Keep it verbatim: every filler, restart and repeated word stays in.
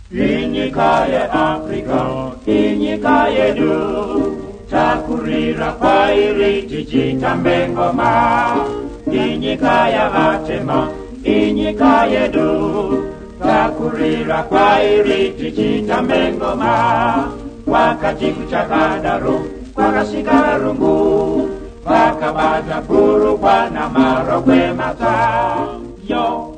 Inyika ya Afrika, inyika yedu, takurira kwa iri tichitambe ngoma. Inyika ya Atema, inyika yedu, takurira kwa iri tichitambe ngoma. Wakati kuchakadaro, kwakashika rungu, wakabata puru kwa na marokwe mata. Yo.